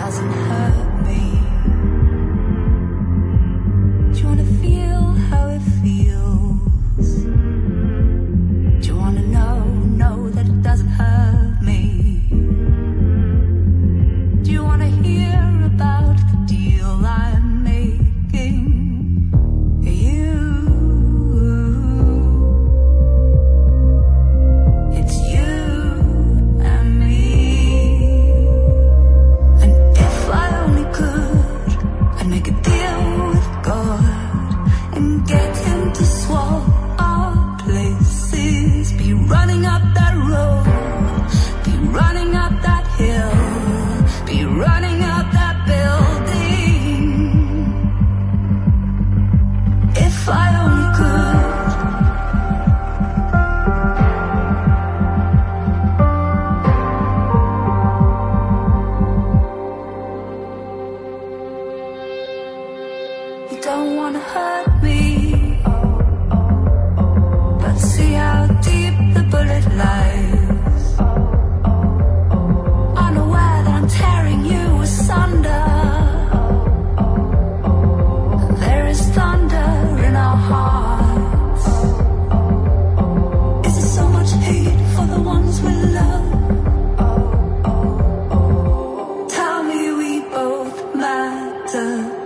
doesn't hurt me. Do you wanna feel how it feels? Do you wanna know that it doesn't hurt me? Do you wanna hear about the deal I'm making? It's you and me. And if I only could, I'd make a deal with God and get him to swap our places. Be running up that road, be running up that hill, be running up that building. If I only could. You don't wanna hurt me, but see how deep the bullet lies. Unaware that I'm tearing you asunder. There is thunder in our hearts. Is there so much hate for the ones we love? Tell me we both matter.